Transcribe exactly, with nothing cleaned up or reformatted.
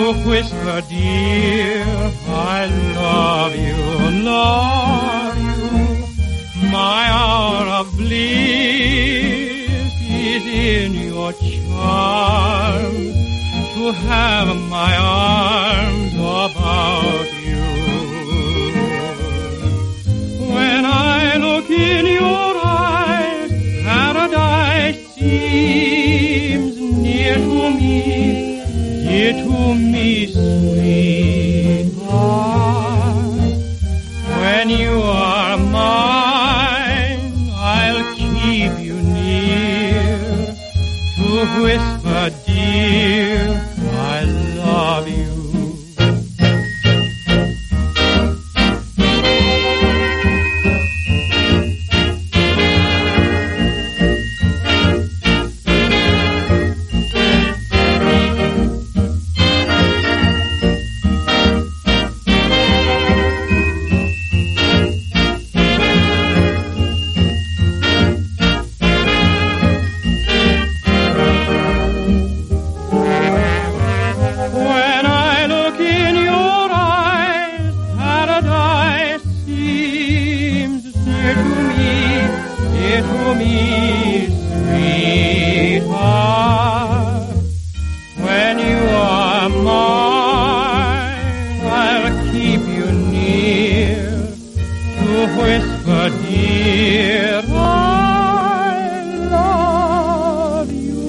whisper, dear, I love you, love you. My hour of bliss is in your charms, to have my arms about you. When I look in your eyes, paradise seems near to me, dear to me.